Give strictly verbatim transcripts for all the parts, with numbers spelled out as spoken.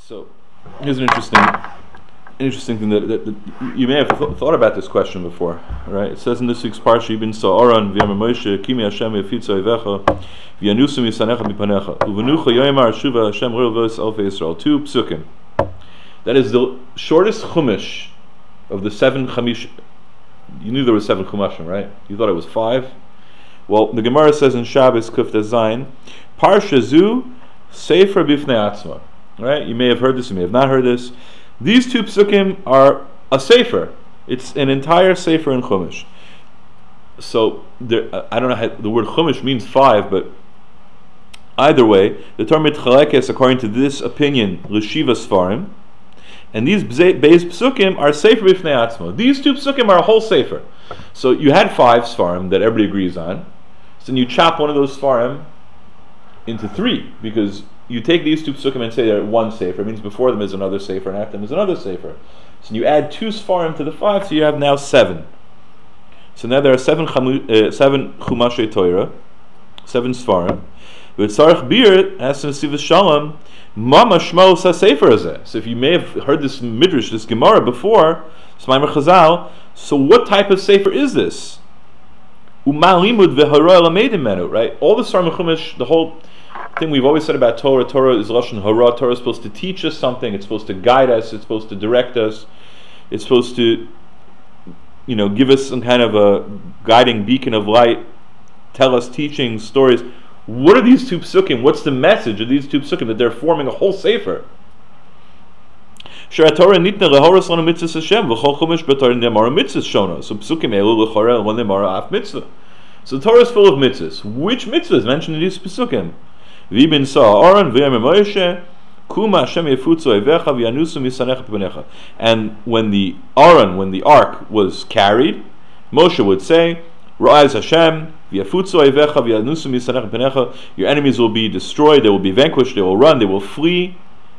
So here's an interesting, interesting thing that, that, that you may have th- thought about this question before, right? It says in this week's parsha, "Ibn Sa'aran v'yam Moshe kimi Hashem yafitza ovecha v'yanusu misanecha mipanecha uvenucha yoyamar shuva Hashem ro'vos alfei Yisrael." Two psukim. That is the shortest chumash of the seven chamish. You knew there was seven chumashim, right? You thought it was five. Well, the Gemara says in Shabbos Kuf Zayin, Parsha Zu Sefer Bifnei Atzma. Right? You may have heard this, you may have not heard this. These two psukim are a sefer. It's an entire sefer in Chumash. So there, I don't know how the word Chumash means five, but either way, the Torah mitchalekes according to this opinion l'shiva sfarim, and these beis psukim are sefer b'fnei atzmo. These two psukim are a whole sefer. So you had five sfarim that everybody agrees on. So then you chop one of those sfarim into three, because you take these two psukim and say they're one sefer. It means before them is another sefer, and after them is another sefer. So you add two sfarim to the five, so you have now seven. So now there are seven chamu, uh, seven chumashei Torah, seven sfarim. But Tzarech Bir has to receive a shalom. Mama shmo sa sefer hazeh. So if you may have heard this midrash, this Gemara before, Smaimar Chazal. So what type of sefer is this? Umalimud v'hara lamedim menu. Right? All the Sfarim Chumash, the whole thing we've always said about Torah, Torah is Lashon Hara. Torah is supposed to teach us something. It's supposed to guide us. It's supposed to direct us. It's supposed to, you know, give us some kind of a guiding beacon of light, tell us teachings, stories. What are these two psukim? What's the message of these two psukim that they're forming a whole sefer? So psukim elu So the Torah is full of mitzvahs. Which mitzvahs mentioned in these psukim? V'ibn Sa'aran v'yam Moshe kuma Hashem yefutzu ovecha v'yanusu misanecha mipanecha. And when the Aron, when the ark was carried, Moshe would say, "Rise Hashem v'yafutzu ovecha v'yanusu misanecha mipanecha." Your enemies will be destroyed. They will be vanquished. They will run. They will flee.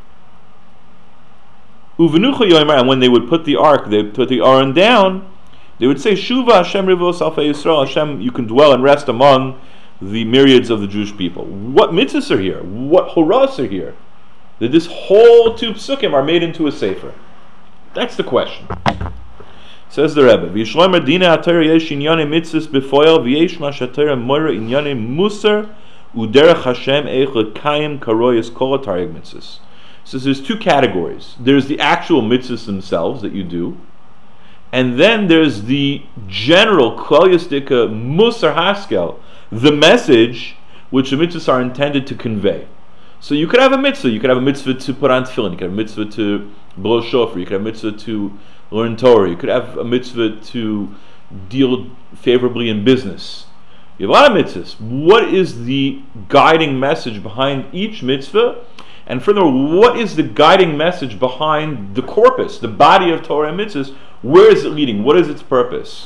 Uvenucha yoymer. And when they would put the ark, they put the Aron down, they would say, "Shuva Hashem rivos alfei Yisrael." Hashem, you can dwell and rest among the myriads of the Jewish people. What mitzvahs are here? What horas are here? That this whole two psukim are made into a sefer. That's the question. Says the Rebbe, "V'yishloimer dina atayr yesh inyane mitzvahs b'foyel v'yesh ma shatayr moira inyane musar uderech Hashem eich lekayim karoyes kol ataryag mitzvahs." So there's two categories. There's the actual mitzvahs themselves that you do, and then there's the general klal yisdika musar haskel, the message which the mitzvahs are intended to convey. So you could have a mitzvah. You could have a mitzvah to put on tefillin. You could have a mitzvah to blow shofar. You could have a mitzvah to learn Torah. You could have a mitzvah to deal favorably in business. You have a lot of mitzvahs. What is the guiding message behind each mitzvah? And furthermore, what is the guiding message behind the corpus, the body of Torah and mitzvahs? Where is it leading? What is its purpose?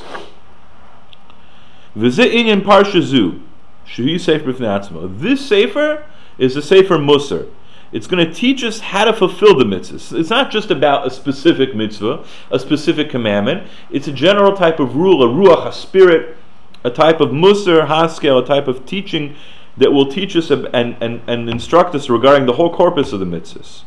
This sefer is a sefer musar. It's going to teach us how to fulfill the mitzvahs. It's not just about a specific mitzvah, a specific commandment. It's a general type of rule, a ruach, a spirit, a type of musar, haskel, a type of teaching that will teach us and, and, and instruct us regarding the whole corpus of the mitzvahs.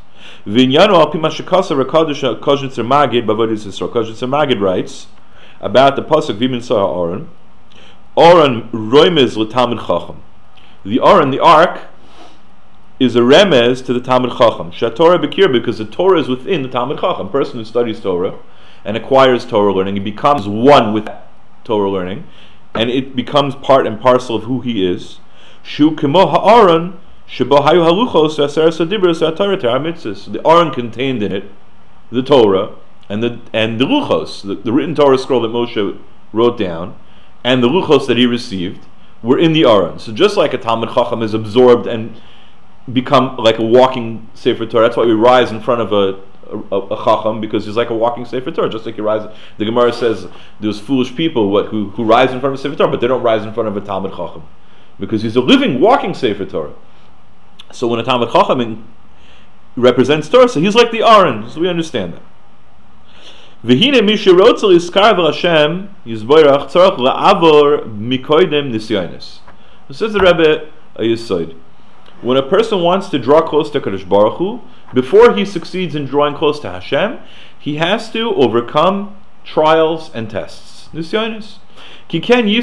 Koshitzer Magid writes about the pasuk V'ibn Sa'aran, Aron roimez l'talmid chacham. The Aron, the ark, is a remez to the Talmid Chacham. Shatorah Bekir, because the Torah is within the Talmid Chacham. A person who studies Torah and acquires Torah learning, he becomes one with Torah learning, and it becomes part and parcel of who he is. Shu kemo ha'aron shebo hayu haluchos v'aseres hadibros v'atorah terah mitzvahs. The Aron contained in it the Torah and the and the luchos, the, the written Torah scroll that Moshe wrote down, and the luchos that he received were in the Aron. So just like a Talmid Chacham is absorbed and become like a walking Sefer Torah. That's why we rise in front of a, a, a Chacham, because he's like a walking Sefer Torah. Just like you rise, the Gemara says those foolish people what, who, who rise in front of a Sefer Torah, but they don't rise in front of a Talmid Chacham, because he's a living, walking Sefer Torah. So when a Talmid Chacham represents Torah, so he's like the Aron. So we understand that. V'hine mishe rotzel yiskar v'Hashem yizboirach tzarach la'avor mikoydem nisyonis. It says the Rebbe a yisoid. When a person wants to draw close to Kadosh Baruch Hu, before he succeeds in drawing close to Hashem, he has to overcome trials and tests. Nisyonis. The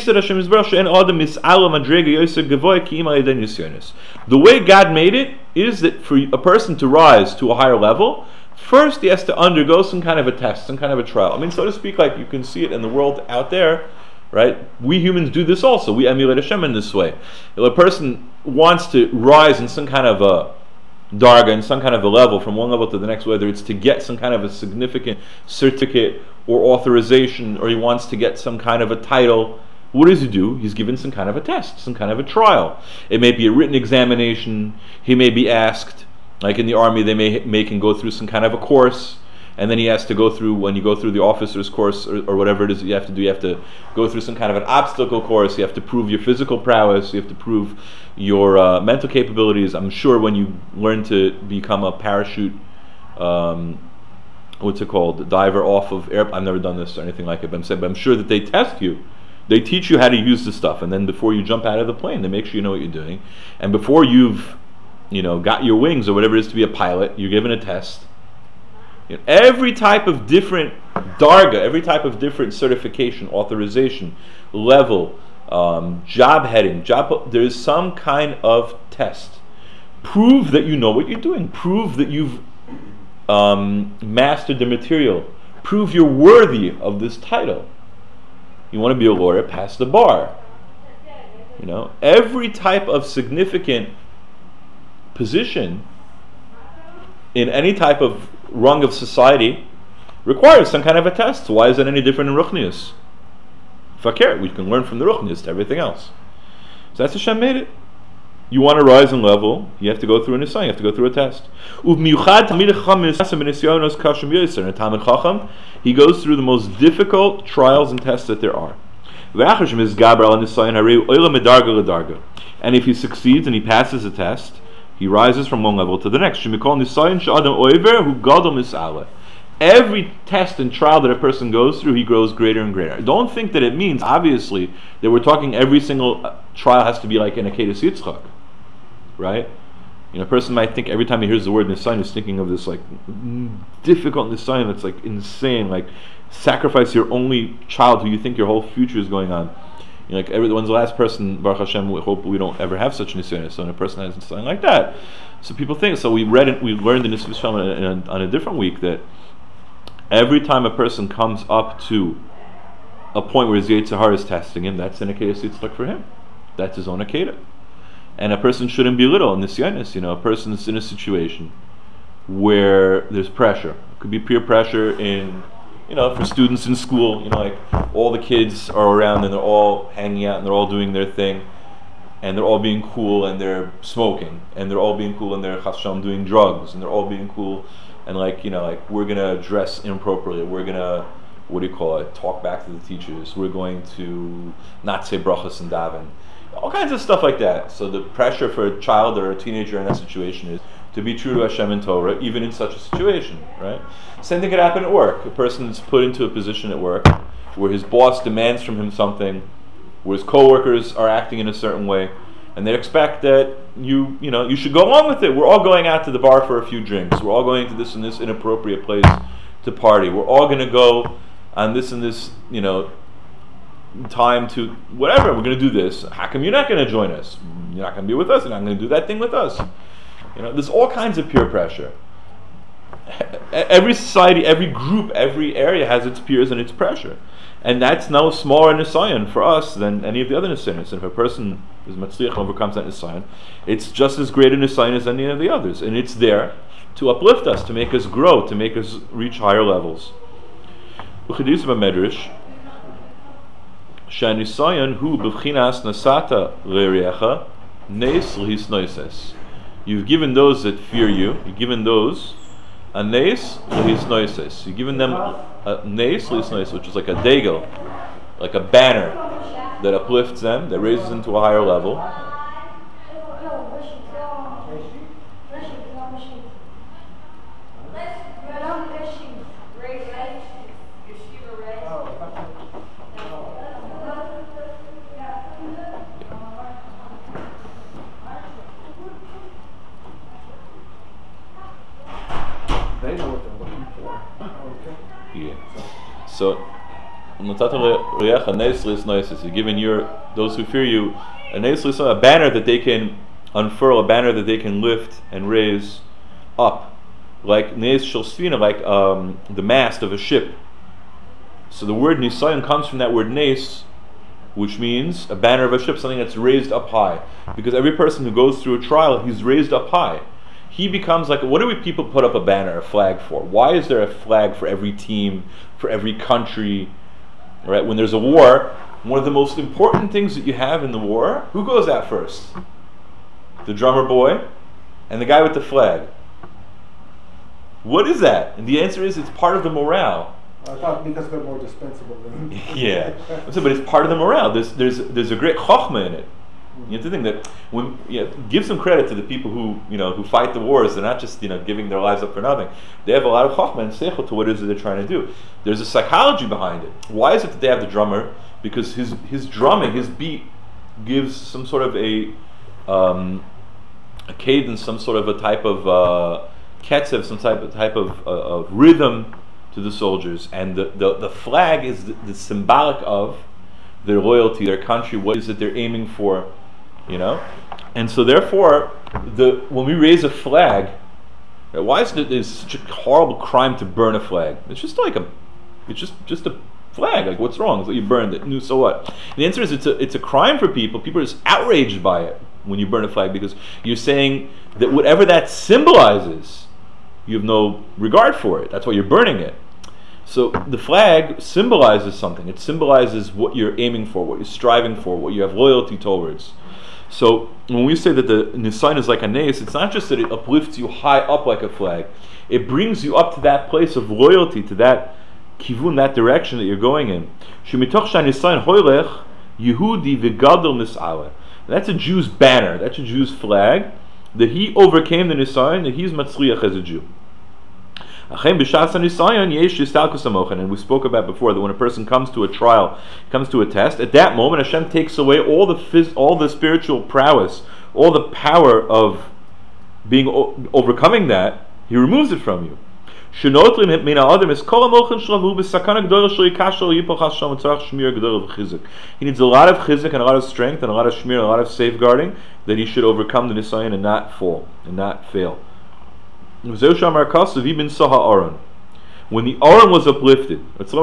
way God made it is that for a person to rise to a higher level, first he has to undergo some kind of a test, some kind of a trial. I mean, so to speak, like you can see it in the world out there, right? We humans do this also. We emulate Hashem in this way. If a person wants to rise in some kind of a darga, in some kind of a level from one level to the next, whether it's to get some kind of a significant certificate or authorization, or he wants to get some kind of a title, what does he do? He's given some kind of a test, some kind of a trial. It may be a written examination. He may be asked, like in the army, they may make him go through some kind of a course, and then he has to go through, when you go through the officer's course or, or whatever it is that you have to do, you have to go through some kind of an obstacle course. You have to prove your physical prowess. You have to prove your uh, mental capabilities. I'm sure when you learn to become a parachute, um, what's it called, diver off of air. I've never done this or anything like it, but I'm saying, but I'm sure that they test you. They teach you how to use the stuff, and then before you jump out of the plane, they make sure you know what you're doing. And before you've, you know, got your wings or whatever it is to be a pilot, you're given a test. You know, every type of different darga, every type of different certification, authorization, level, um, job heading, job. There is some kind of test. Prove that you know what you're doing. Prove that you've um, mastered the material. Prove you're worthy of this title. You want to be a lawyer? Pass the bar. You know, every type of significant position in any type of rung of society requires some kind of a test. So why is it any different in Ruchnius? Fakir, we can learn from the Ruchnius to everything else. So that's Hashem made it. You want to rise in level, you have to go through a nisayon, you have to go through a test. He goes through the most difficult trials and tests that there are. And if he succeeds and he passes the test, he rises from one level to the next. Every test and trial that a person goes through, he grows greater and greater. Don't think that it means, obviously, that we're talking every single trial has to be like in a Akedas Yitzchak, right? You know, a person might think every time he hears the word Nisayon, he's thinking of this like difficult Nisayon that's like insane, like sacrifice your only child who you think your whole future is going on. You know, like everyone's the last person, Baruch Hashem, we hope we don't ever have such a Nisayon. So when a person has Nisayon like that, so people think. So we read it, we learned in this film on a different week that every time a person comes up to a point where his Yetzer Hara is testing him, that's an Akedas Yitzchak for him. That's his own Akedah. And a person shouldn't belittle in this Nisyonos. You know, a person is in a situation where there's pressure. It could be peer pressure in, you know, for students in school. You know, like all the kids are around and they're all hanging out and they're all doing their thing, and they're all being cool and they're smoking, and they're all being cool and they're chasham doing drugs, and they're all being cool. And like, you know, like we're gonna dress inappropriately. We're gonna, what do you call it? Talk back to the teachers. We're going to not say brachas and daven. All kinds of stuff like that. So the pressure for a child or a teenager in that situation is to be true to Hashem and Torah, even in such a situation, right? Same thing could happen at work. A person is put into a position at work where his boss demands from him something, where his coworkers are acting in a certain way, and they expect that you, you know, you should go along with it. We're all going out to the bar for a few drinks. We're all going to this and this inappropriate place to party. We're all going to go on this and this, you know, time to whatever. We're going to do this. How come you're not going to join us? You're not going to be with us. You're not going to do that thing with us. You know, there's all kinds of peer pressure. Every society, every group, every area has its peers and its pressure. And that's no smaller nisayon for us than any of the other nisayons. And if a person is matzliach and overcomes that nisayon, it's just as great a nisayon as any of the others. And it's there to uplift us, to make us grow, to make us reach higher levels. Uchidis b'medrash, shanisayon hu b'vchinas nasata le'recha nes l'his noises. You've given those that fear you, you've given those a nes l'his noises. You've given them a nes l'his noises, which is like a degel, like a banner that uplifts them, that raises them to a higher level. Yeah. So, you're giving your those who fear you a a banner that they can unfurl, a banner that they can lift and raise up, like Nes Shel Sfina, like um, the mast of a ship. So the word Nisayon comes from that word Nes, which means a banner of a ship, something that's raised up high. Because every person who goes through a trial, he's raised up high. He becomes like, what do we people put up a banner, a flag for? Why is there a flag for every team, for every country? Right? When there's a war, one of the most important things that you have in the war, who goes out first? The drummer boy and the guy with the flag. What is that? And the answer is it's part of the morale. I thought because they're more dispensable than yeah, so, but it's part of the morale. There's there's there's a great chokhmah in it. You have to think that when you know, give some credit to the people who you know who fight the wars. They're not just you know giving their lives up for nothing. They have a lot of chokhmah and seichel to what it is that they're trying to do. There's a psychology behind it. Why is it that they have the drummer? Because his his drumming, his beat, gives some sort of a um, a cadence, some sort of a type of uh, ketzev, some type of type of, uh, of rhythm to the soldiers, and the, the, the flag is the, the symbolic of their loyalty, their country, what is it they're aiming for, you know? And so therefore, the when we raise a flag, why is it it's such a horrible crime to burn a flag? It's just like a, it's just, just a flag, like what's wrong? So you burned it, no, so what? The answer is it's a, it's a crime for people. People are just outraged by it when you burn a flag, because you're saying that whatever that symbolizes, you have no regard for it. That's why you're burning it. So the flag symbolizes something. It symbolizes what you're aiming for, what you're striving for, what you have loyalty towards. So when we say that the Nisayon is like a nes, it's not just that it uplifts you high up like a flag. It brings you up to that place of loyalty, to that kivun, that direction that you're going in. Shemitoch shanisayon hoylech Yehudi v'gadol nis'ala. That's a Jew's banner. That's a Jew's flag, that he overcame the Nisayon, that he's matzliach as a Jew. And we spoke about before that when a person comes to a trial, comes to a test, at that moment Hashem takes away all the phys- all the spiritual prowess, all the power of being o- overcoming that. He removes it from you. He needs a lot of chizuk and a lot of strength and a lot of shmir and a lot of safeguarding, that he should overcome the Nisayon and not fall and not fail. When the Aron was uplifted,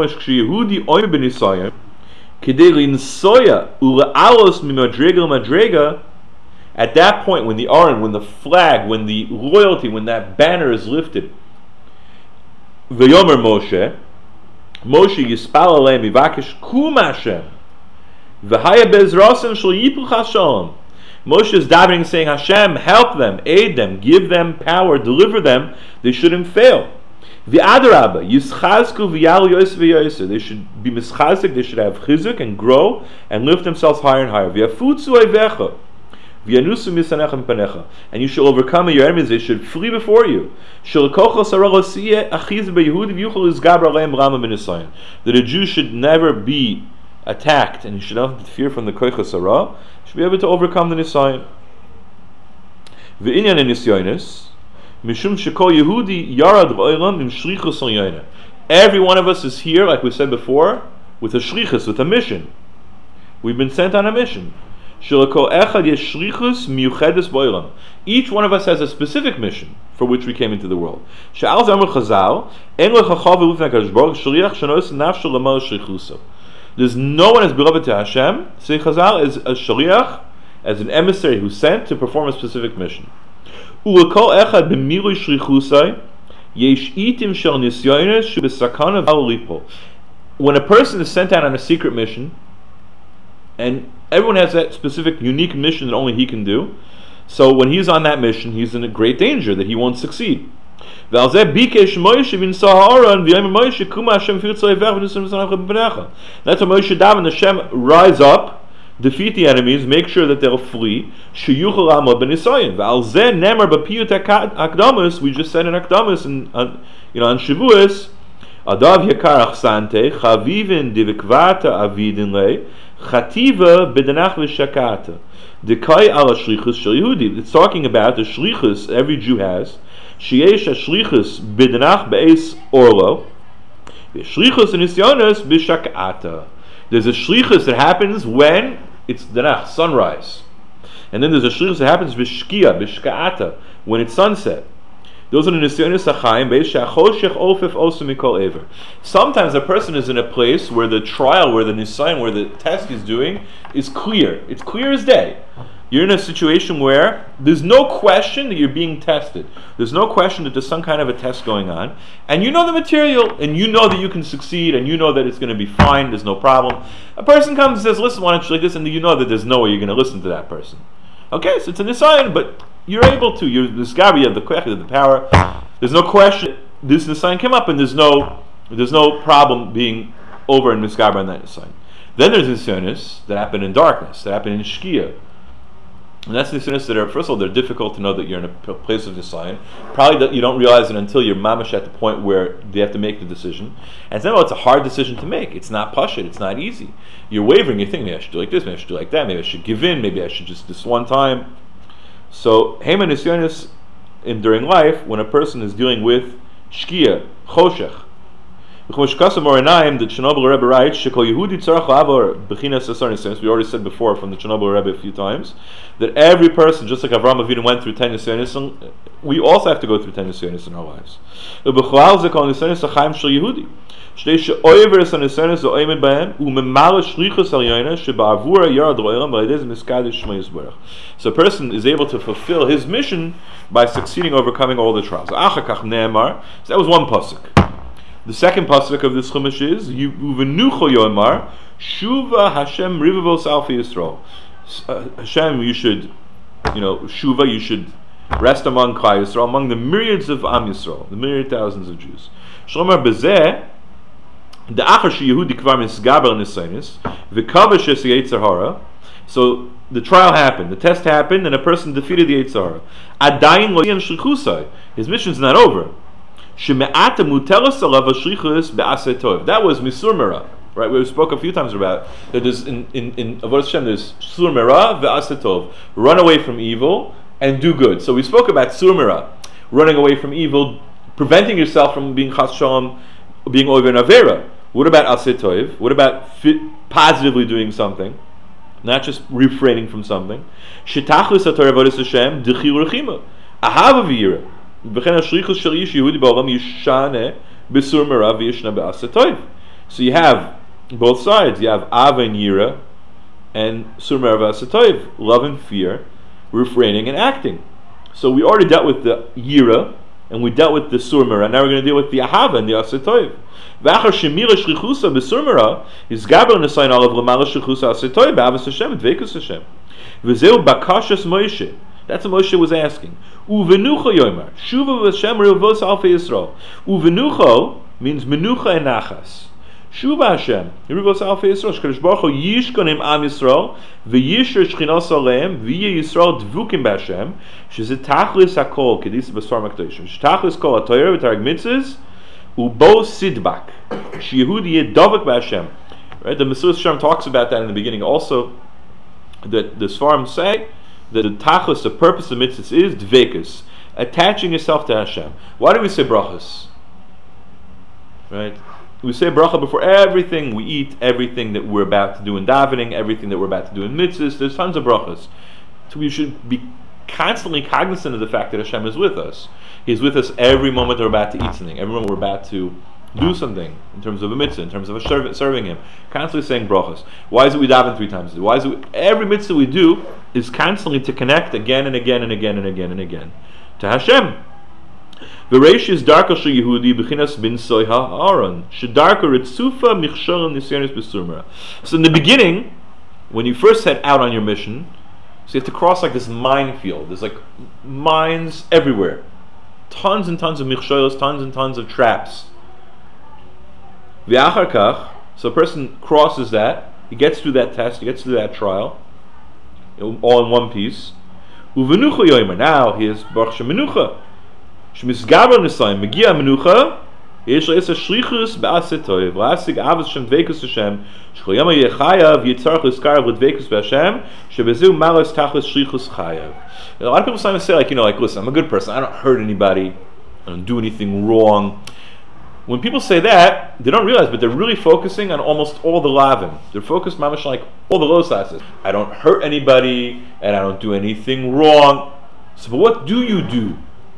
at that point, when the Aron, when the flag, when the loyalty, when that banner is lifted, V'yomer Moshe, Moshe yispal aleim yivakesh kum Hashem, v'haya bezrasim shel yipuch shalom. Moshe is davening, saying, Hashem, help them, aid them, give them power, deliver them. They shouldn't fail. V'adarabba, yischazku v'yalu yosef v'yosef. They should be mischazik, they should have chizuk and grow and lift themselves higher and higher. V'yafutzu oivecha, v'yanusu misanecha mipanecha. And you shall overcome your enemies, they should flee before you. Shel-kochos haralosiyeh achiz b'yehudi v'yuchol izgaber aleim rama b'nisayon. That a Jew should never be attacked, and he should not have to fear from the kochos hara. Should be able to overcome the Nisayon. V'inyan Nisyonis, mishum shekol Yehudi yarad v'olam im shlichus al. Every one of us is here, like we said before, with a shlichus, with a mission. We've been sent on a mission. Shelakol echad yesh shlichus miyuchedes v'olam. Each one of us has a specific mission for which we came into the world. She'al zamar Chazal, en lechachav v'lufnei HaKadosh Baruch Hu shliach shenos nafsho l'mal shlichuso. There's no one as beloved to Hashem, say Chazal, as a shaliach, as an emissary who's sent to perform a specific mission. When a person is sent out on a secret mission, and everyone has that specific, unique mission that only he can do, so when he's on that mission, he's in a great danger that he won't succeed. That's why Moshe davened, Hashem, rise up, defeat the enemies, make sure that they'll flee. We just said in Akdamus, and uh, you know, on Shavuos, Adav yakar achsante, chavivin divikvata avidin le, chativa bedanach v'shakata. Dekai ala shlichus shel Yehudi. It's talking about the shlichus every Jew has. Sheyesh shlichus bedanach be'es orlo, Shlichus and Nisyonos b'shak'ata. There's a shlichus that happens when it's danach, sunrise. And then there's a shlichus that happens b'shkia, b'shka'ata, when it's sunset. Those are the nisyonos hachayim, b'shachoshech ofef osum mikol ever. Sometimes a person is in a place where the trial, where the nisayon, where the test he's doing is clear. It's clear as day. You're in a situation where there's no question that you're being tested. There's no question that there's some kind of a test going on. And you know the material, and you know that you can succeed, and you know that it's going to be fine, there's no problem. A person comes and says, listen, why don't you like this? And you know that there's no way you're going to listen to that person. Okay, so it's a nisayon, but you're able to. You're the scabi, you have the kwech, you have the power. There's no question. This nisayon came up, and there's no there's no problem being over and misgaber on that nisayon. Then there's nisyonos that happen in darkness, that happen in shkia. And that's the nisyonos that are, first of all, they're difficult to know that you're in a p- place of nisayon. Probably that you don't realize it until you're mamash at the point where they have to make the decision. And then, well, it's a hard decision to make. It's not pashut. It's not easy. You're wavering. You're thinking, maybe I should do like this. Maybe I should do like that. Maybe I should give in. Maybe I should just this one time. So, hema nisyonos in during life, when a person is dealing with shkia, choshech. We already said before from the Chernobyl Rebbe a few times that every person, just like Avraham Avinu went through ten nisyonos, we also have to go through ten nisyonos in our lives. So a person is able to fulfill his mission by succeeding, overcoming all the trials. So that was one pasuk. The second pasuk of this chumash is Uvenucho Yomar Shuva Hashem Rivavos Alfi Yisrael. Hashem, you should, you know, Shuva, you should rest among Klal Yisrael, among the myriads of Am Yisrael, the myriad thousands of Jews. Shlomar Bezeh, the Achar Sheyehudi Kvar Misgaber Nisaynis, V'Kava Shesi Yetzer Hara. So the trial happened, the test happened, and a person defeated the Yetzer Hara. Adayin Lo Yem Shlichusai. His mission's not over. That was Misur Mera, right? We spoke a few times about that. There's in in in Avodas Hashem there's Sur Mera ve'asetov, run away from evil and do good. So we spoke about Sur Mera, running away from evil, preventing yourself from being Chas Shalom, being over an Avera. What about Asetov? What about fit, positively doing something, not just refraining from something? Shetachlis ator Avodas Hashem d'chil rechima, ahava v'yira. So you have both sides. You have Ava and Yira and Sur Mera v'Asetoiv, love and fear, refraining and acting. So we already dealt with the Yira and we dealt with the Sur Mera. Now we're going to deal with the Ahava and the Asetoiv. V'achar shemira shlichusa b'Sur Mera is gaber nesayin olav l'mala shlichusa Asetoiv b'Avos Hashem and Veikus Hashem. V'zeu bakashas Moshe. That's what Moshe was asking. Uvenucho Yomar Shuva v'Hashem Rivavos Alfi Yisrael. Uvenucho means menucha and nachas. Shuva Hashem Rivavos Alfi Yisrael. Shkadosh Baruch Hu yishkon im Am Yisrael v'yisher shchinos aleim v'yeh Yisrael dvukim b'Hashem shezeh tachlis hakol kedis b'sfar makdoshim shtachlis kol ha'torah v'tarag mitzvahs ubo sidbak sheyehudi yeh dovek b'Hashem. Right, the Mesilas Yesharim talks about that in the beginning also. That the Sfarim say that the tachlis, the purpose of mitzvahs is dvekus, attaching yourself to Hashem. Why do we say brachas? Right? We say bracha before everything we eat, everything that we're about to do in davening, everything that we're about to do in mitzvahs. There's tons of brachas. So we should be constantly cognizant of the fact that Hashem is with us. He's with us every moment we're about to eat something, every moment we're about to do something in terms of a mitzvah, in terms of a serv- serving Him. Constantly saying brachas. Why is it we daven three times a day? Why is it we, every mitzvah we do is constantly to connect again and again and again and again and again to Hashem. V'reish is darka shel Yehudi b'chinas bin soiha Aaron shedarka ritzufa michshol nisyanis b'Sur Mera. So in the beginning, when you first set out on your mission, so you have to cross like this minefield. There's like mines everywhere, tons and tons of michsholos, tons and tons of traps. V'achar kach, so a person crosses that, he gets through that test, he gets through that trial, all in one piece. Uvenucha yomer, now he is baruch shemenucha. Shmisgaber nisayim, megia menucha, yesh le'esa shlichus ba'asetoiv, la'asig avos Hashem dveikus Hashem, shchol yama yechayav yitzarach l'skarav l'dveikus b'Hashem, shebezu malos tachlis shlichus chayav. A lot of people sometimes say, like, you know, like, listen, I'm a good person, I don't hurt anybody, I don't do anything wrong. When people say that, they don't realize, but they're really focusing on almost all the lavim. They're focused, mamash, like all the losasses. I don't hurt anybody, and I don't do anything wrong. So, but what do you do?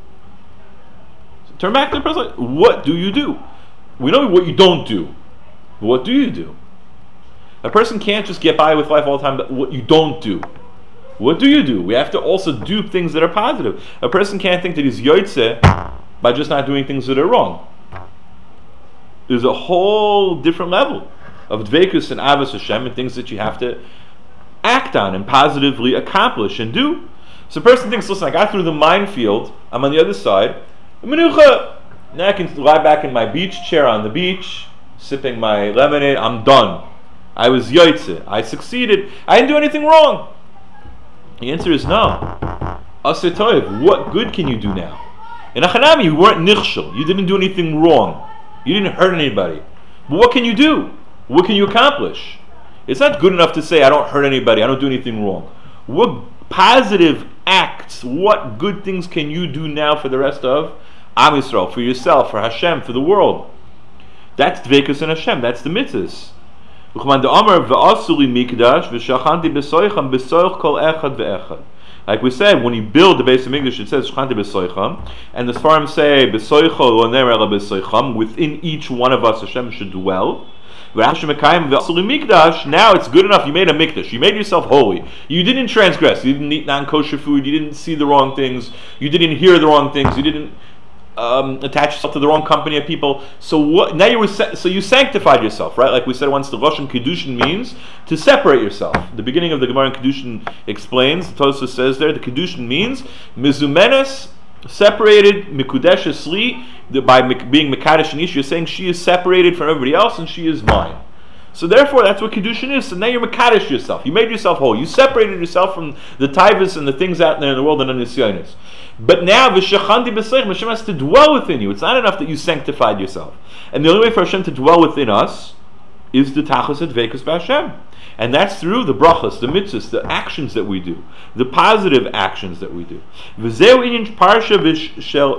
So turn back to the person. What do you do? We know what you don't do. But what do you do? A person can't just get by with life all the time, but what you don't do. What do you do? We have to also do things that are positive. A person can't think that he's yotzeh by just not doing things that are wrong. There's a whole different level of dveikus and avos Hashem and things that you have to act on and positively accomplish and do. So a person thinks, listen, I got through the minefield, I'm on the other side, menucha. Now I can lie back in my beach chair on the beach, sipping my lemonade, I'm done. I was yotzeh, I succeeded, I didn't do anything wrong. The answer is no. Aseh toiv, what good can you do now? In Achanami, you weren't nichshel, you didn't do anything wrong. You didn't hurt anybody. But what can you do? What can you accomplish? It's not good enough to say, I don't hurt anybody, I don't do anything wrong. What positive acts, what good things can you do now for the rest of Am Yisrael, for yourself, for Hashem, for the world? That's dveikus in Hashem, that's the mitzvahs. Like we said, when you build the base of Mikdash, it says Shchanti B'Soicham, and the Sfarim say B'Soicho Lo Nemer Ela B'Soicham. Within each one of us, Hashem should dwell. Now it's good enough. You made a mikdash. You made yourself holy. You didn't transgress. You didn't eat non-kosher food. You didn't see the wrong things. You didn't hear the wrong things. You didn't um, attach yourself to the wrong company of people. So what? Now you were so you sanctified yourself, right? Like we said once, the Lashon Kedushin means to separate yourself. The beginning of the Gemara in Kedushin explains. The Tosfos says there, the Kedushin means mizumenes, separated, mikudeshes li, by being mekadesh and ish. You're saying she is separated from everybody else and she is mine. So therefore, that's what Kedushin is. So now you're mekadesh yourself. You made yourself whole. You separated yourself from the taivas and the things out there in the world and unisyonis. But now, v'shachanti b'seich, Hashem has to dwell within you. It's not enough that you sanctified yourself. And the only way for Hashem to dwell within us is the tachas adveikus b'Hashem. And that's through the brachas, the mitzvahs, the actions that we do, the positive actions that we do. V'zeu inyan parsha v'shel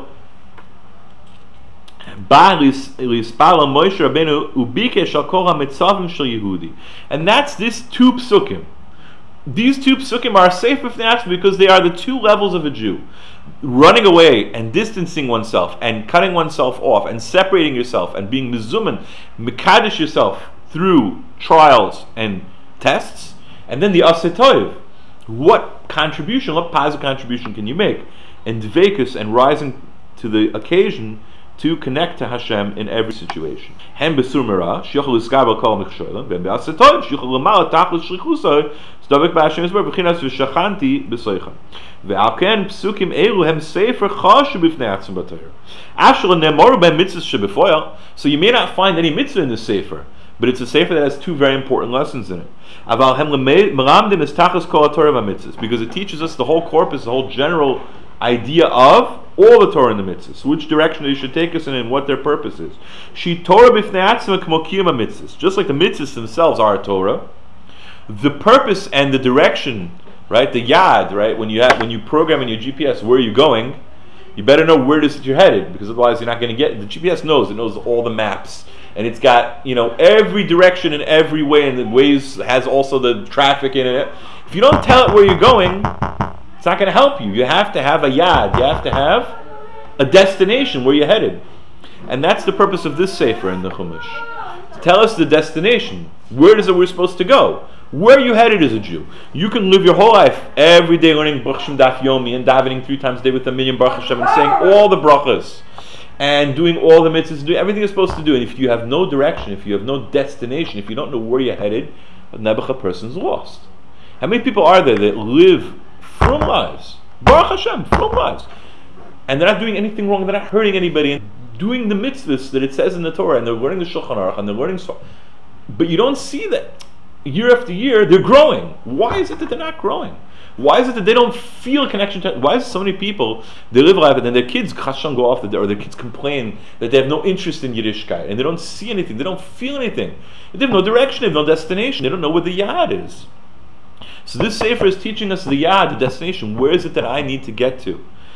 ba lispal Moshe Rabbeinu ubikesh al kol hamitzavim shel Yehudi. And that's this two psukim. These two psukim are safe with the because they are the two levels of a Jew. Running away and distancing oneself and cutting oneself off and separating yourself and being mizuman, mekadesh yourself through trials and tests, and then the aseh toiv. What contribution, what positive contribution can you make? And dveikus and rising to the occasion to connect to Hashem in every situation. Hem besur mera, shichol iskabel kol mechsholim, ben be'aseh toiv, shichol lamala tachlis shlichusay, zdavik b'Hashem yisbar, b'chinas v'shachanti b'soicham. Ve'al ken psukim elu hem sefer chashu b'fnei atzim b'Torah. Asher ne'moru ben mitzvahs shebefoil. So you may not find any mitzvah in the sefer, but it's a sefer that has two very important lessons in it. Aval hem meramdim is tachlis kol Torah v'mitzvahs, because it teaches us the whole corpus, the whole general idea of all the Torah and the mitzvahs, which direction they should take us in and what their purpose is. She Torah b'fnei atzma k'mo kiyum mitzvahs. Just like the mitzvahs themselves are a Torah, the purpose and the direction, right? The yad, right? When you have, when you program in your G P S where you're going, you better know where it is that you're headed, because otherwise you're not going to get. The G P S knows. It knows all the maps, and it's got, you know, every direction in every way, and the Waze has also the traffic in it. If you don't tell it where you're going, it's not going to help you. You have to have a yad. You have to have a destination where you're headed. And that's the purpose of this sefer in the Chumash. To tell us the destination. Where is it we're supposed to go? Where are you headed as a Jew? You can live your whole life every day learning Baruch Shem Daf Yomi and davening three times a day with a million Baruch Hashem and saying all the brachas and doing all the mitzvahs, doing everything you're supposed to do. And if you have no direction, if you have no destination, if you don't know where you're headed, a Nebuchadnezzar person's lost. How many people are there that live from lives, Baruch Hashem, from lives, and they're not doing anything wrong, they're not hurting anybody, and doing the mitzvahs that it says in the Torah, and they're learning the Shulchan Aruch, and they're learning, so, but you don't see that year after year they're growing. Why is it that they're not growing? Why is it that they don't feel a connection to? Why is so many people they live life and then their kids chashan go off the door, or their kids complain that they have no interest in Yiddishkeit and they don't see anything, they don't feel anything, they have no direction, they have no destination, they don't know where the yad is. So this sefer is teaching us the yad, the destination. Where is it that I need to get to?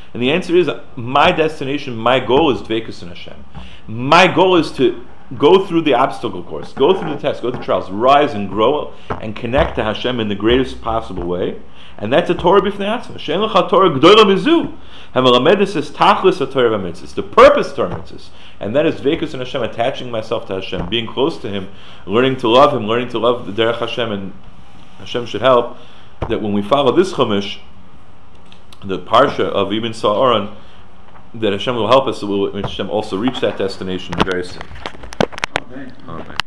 And the answer is, my destination, my goal is Dveikus in Hashem. My goal is to go through the obstacle course, go through the tests, go through the trials, rise and grow and connect to Hashem in the greatest possible way. And that's a Torah b'fnei atzma. She'en lecha Torah gdola mizu. Hamelamedes is tachlis a Torah v'mitzvah. It's the purpose of Torah mitzvahs. And that is Dveikus in Hashem, attaching myself to Hashem, being close to Him, learning to love Him, learning to love the Derech Hashem, and Hashem should help that when we follow this Chumash, the Parsha of Ibn Sa'aron, that Hashem will help us, that we'll Hashem also reach that destination very soon. Amen. Amen.